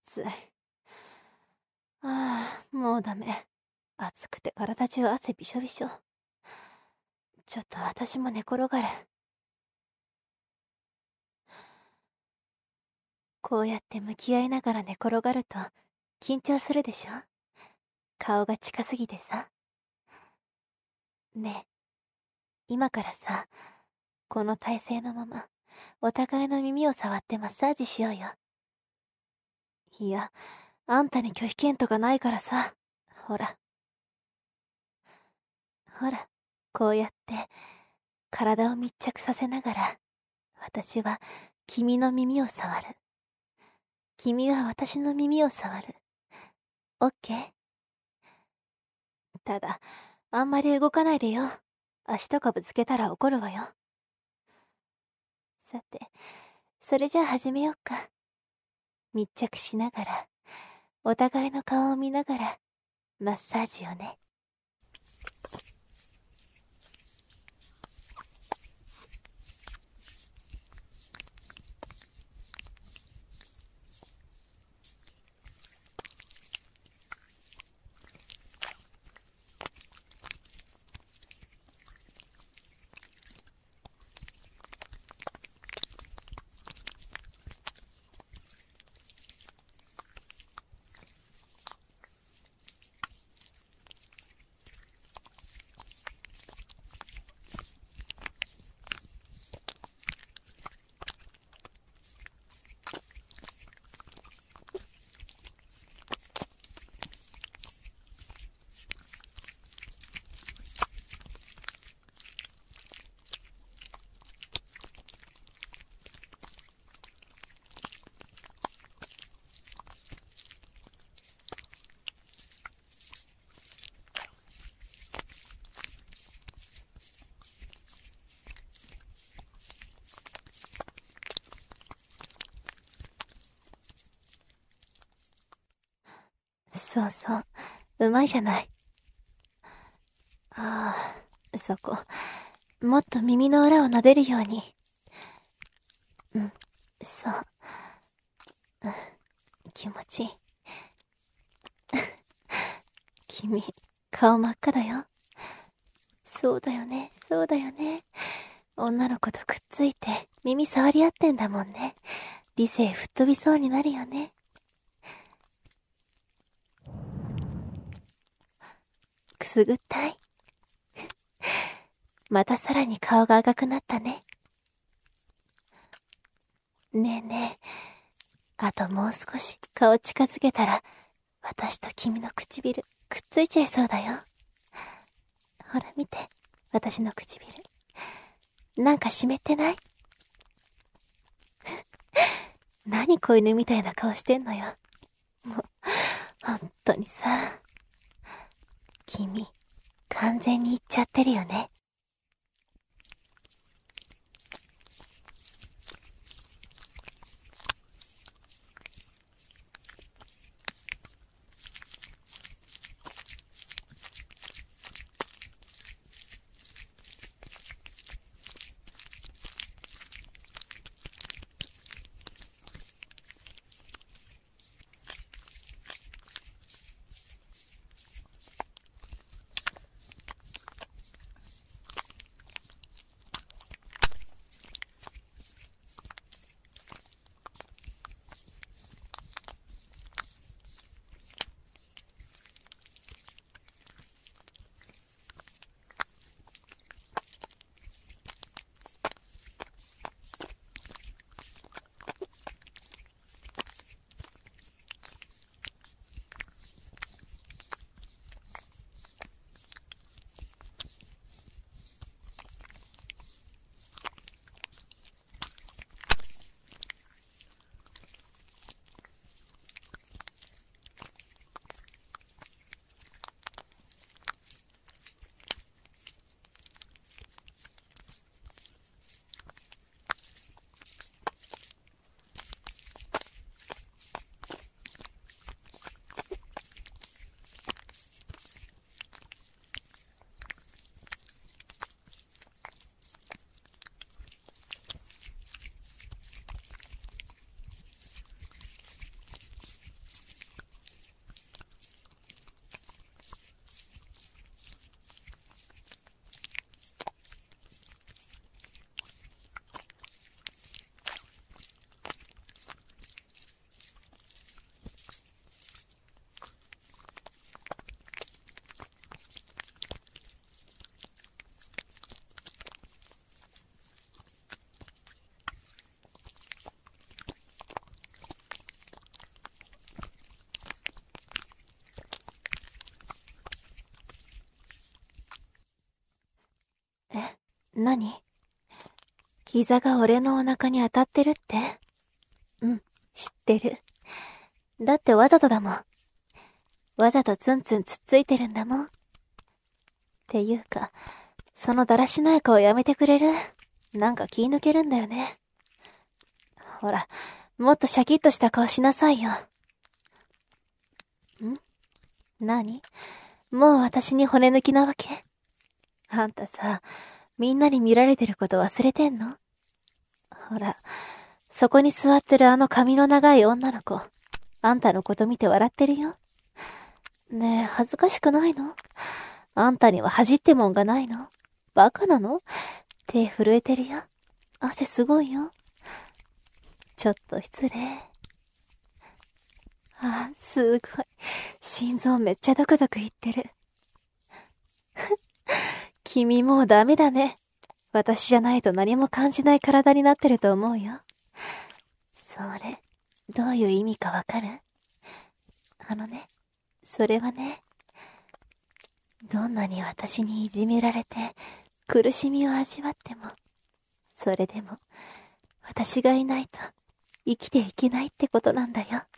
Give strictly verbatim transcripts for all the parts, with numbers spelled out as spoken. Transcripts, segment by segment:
暑い。ああ、もうダメ。暑くて体中汗びしょびしょ。ちょっと私も寝転がる。こうやって向き合いながら寝転がると緊張するでしょ。顔が近すぎてさ。ねえ、今からさ、この体勢のまま、お互いの耳を触ってマッサージしようよ。いや、あんたに拒否権とかないからさ。ほら。ほら、こうやって、体を密着させながら、私は君の耳を触る。君は私の耳を触る。オッケー？ただ、あんまり動かないでよ。足とかぶつけたら怒るわよ。さて、それじゃあ始めようか。密着しながら、お互いの顔を見ながら、マッサージをね。そうそう、うまいじゃない。ああ、そこ。もっと耳の裏を撫でるように。うん、そう。うん、気持ちいい。君、顔真っ赤だよ。そうだよね、そうだよね。女の子とくっついて耳触り合ってんだもんね。理性吹っ飛びそうになるよね。くすぐったい。またさらに顔が赤くなったね。ねえねえ、あともう少し顔近づけたら、私と君の唇くっついちゃいそうだよ。ほら見て、私の唇。なんか湿ってない？何子犬みたいな顔してんのよ。もう、ほんとにさ。君、完全にいっちゃってるよね。 何？膝が俺のお腹に当たってるって？うん、知ってる。だってわざとだもん。わざとツンツンつっついてるんだもん。っていうか、そのだらしない顔やめてくれる？なんか気抜けるんだよね。ほら、もっとシャキッとした顔しなさいよ。ん？何？もう私に骨抜きなわけ？あんたさ、みんなに見られてること忘れてんの？ほら、そこに座ってるあの髪の長い女の子、あんたのこと見て笑ってるよ。ねえ、恥ずかしくないの？あんたには恥ってもんがないの？バカなの？手震えてるよ。汗すごいよ。ちょっと失礼。あ、すごい。心臓めっちゃドクドクいってる。君もうダメだね。私じゃないと何も感じない体になってると思うよ。それ、どういう意味かわかる？あのね、それはね、どんなに私にいじめられて苦しみを味わっても、それでも私がいないと生きていけないってことなんだよ。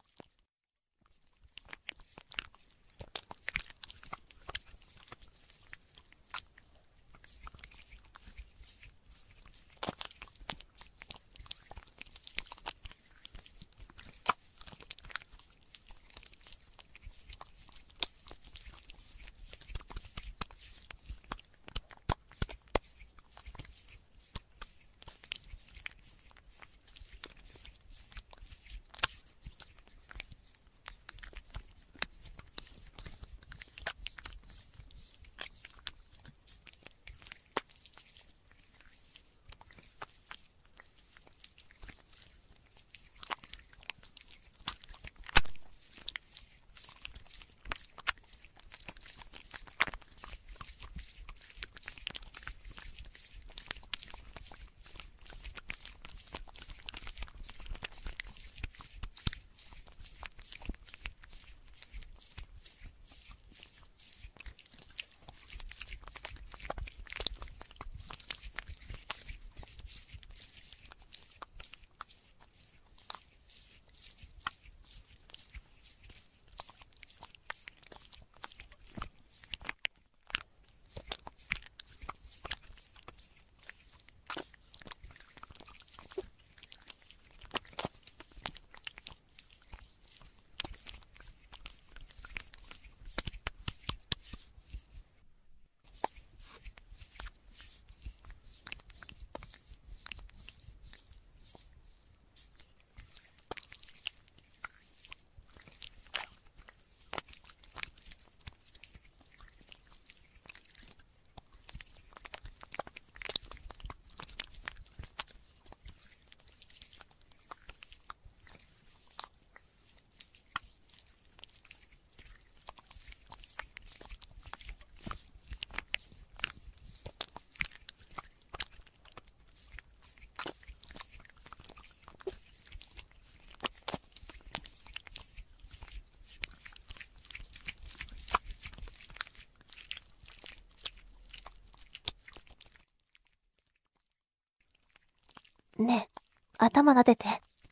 ねえ、頭撫でて。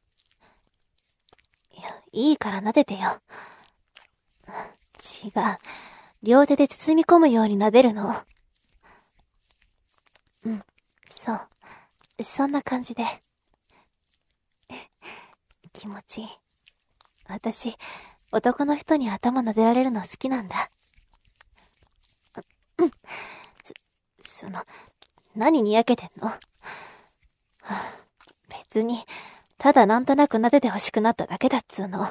いや、いいから撫でてよ。違う。両手で包み込むように撫でるの。うん、そう。そんな感じで。気持ちいい。私、男の人に頭撫でられるの好きなんだ。うん。そ、その、何にやけてんの？はあ、別に、ただなんとなく撫でて欲しくなっただけだっつうの。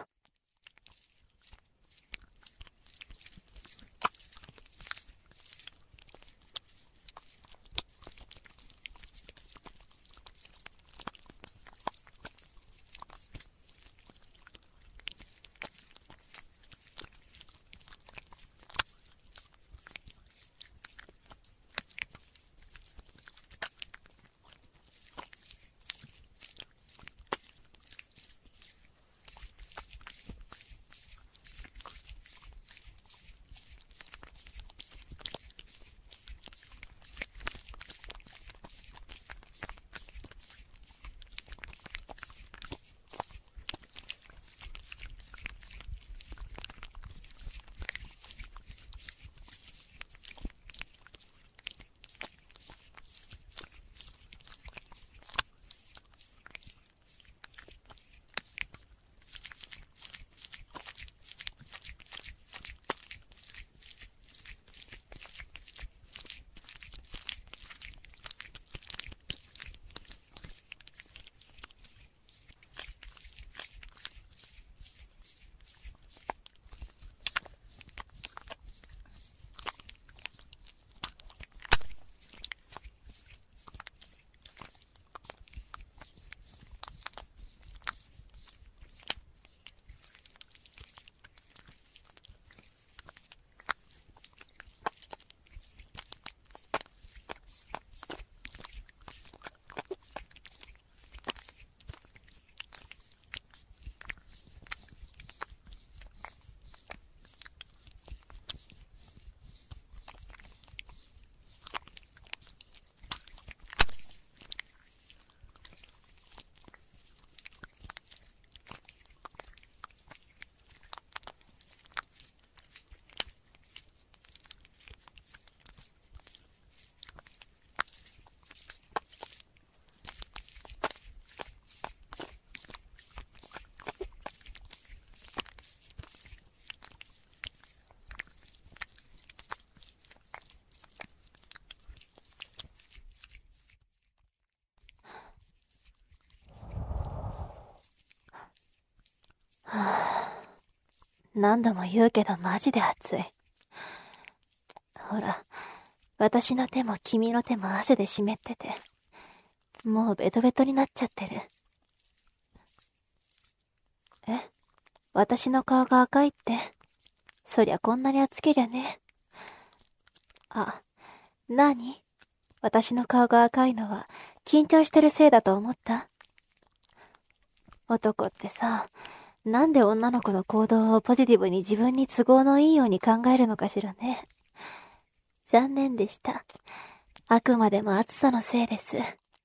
何度も言うけどマジで暑い。ほら、私の手も君の手も汗で湿ってて、もうベトベトになっちゃってる。え？私の顔が赤いって、そりゃこんなに暑けりゃね。あ、なに？私の顔が赤いのは緊張してるせいだと思った？男ってさ、なんで女の子の行動をポジティブに自分に都合のいいように考えるのかしらね。残念でした。あくまでも暑さのせいです。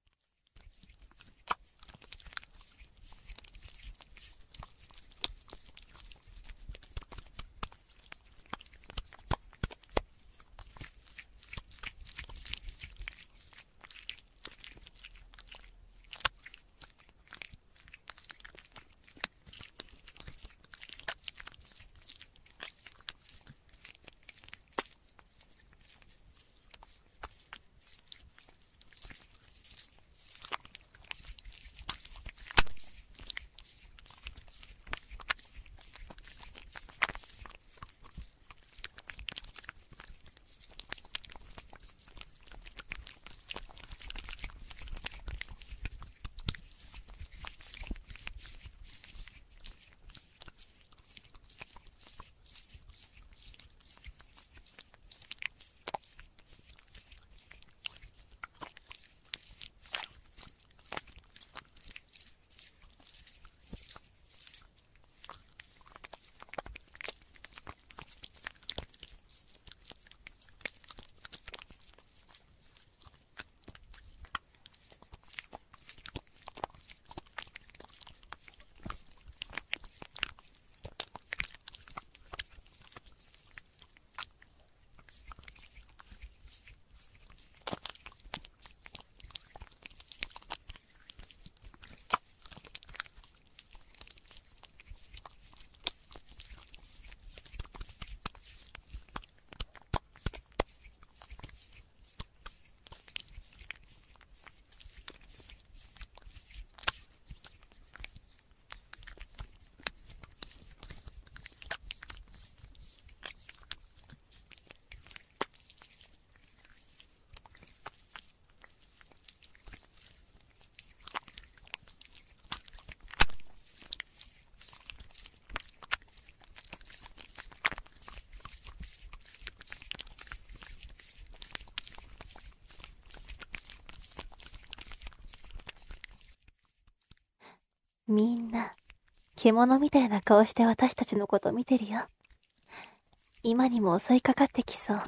みんな、獣みたいな顔して私たちのこと見てるよ。今にも襲いかかってきそう。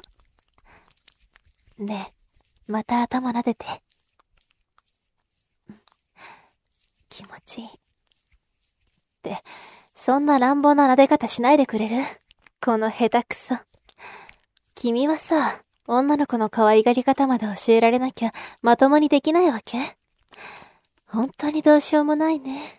ねえ、また頭撫でて。気持ちいい。って、そんな乱暴な撫で方しないでくれる？この下手くそ。君はさ、女の子の可愛がり方まで教えられなきゃまともにできないわけ？本当にどうしようもないね。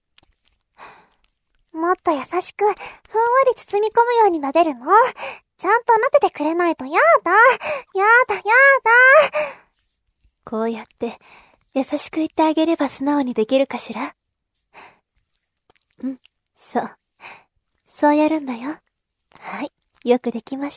もっと優しく、ふんわり包み込むように撫でるの。ちゃんと撫でてくれないとやだ。やだやだ。 こうやって、優しく言ってあげれば素直にできるかしら？うん、そう。そうやるんだよ。はい、よくできました。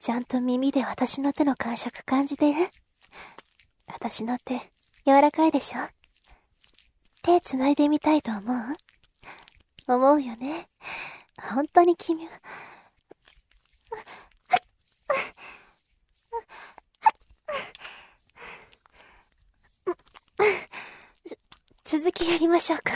ちゃんと耳で私の手の感触感じてる？私の手、柔らかいでしょ？手繋いでみたいと思う？思うよね。本当に君は。続きやりましょうか。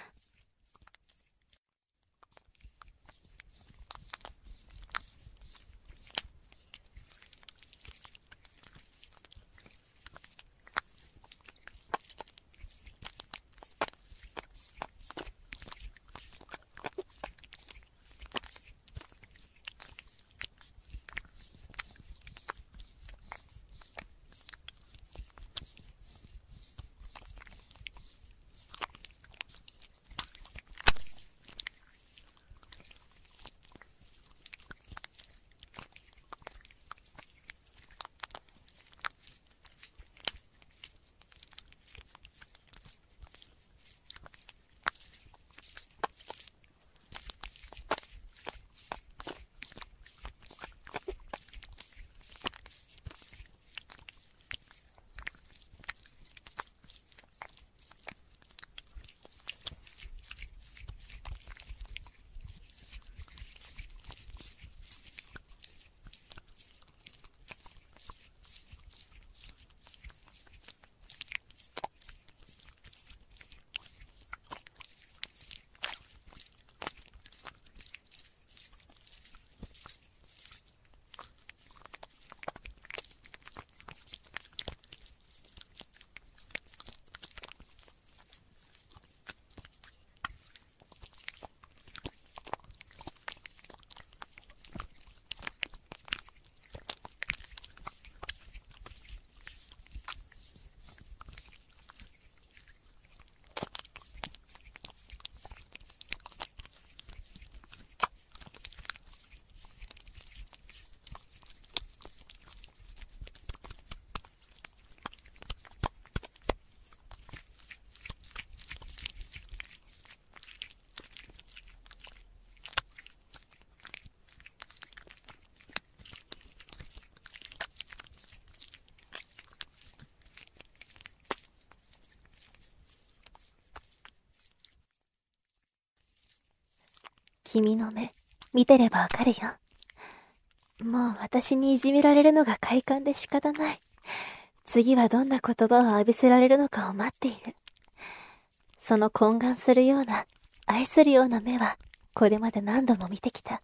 君の目、見てればわかるよ。もう私にいじめられるのが快感で仕方ない。次はどんな言葉を浴びせられるのかを待っている。その懇願するような、愛するような目は、これまで何度も見てきた。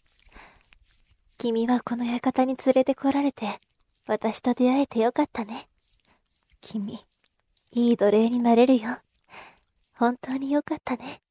君はこの館に連れてこられて、私と出会えてよかったね。君、いい奴隷になれるよ。本当によかったね。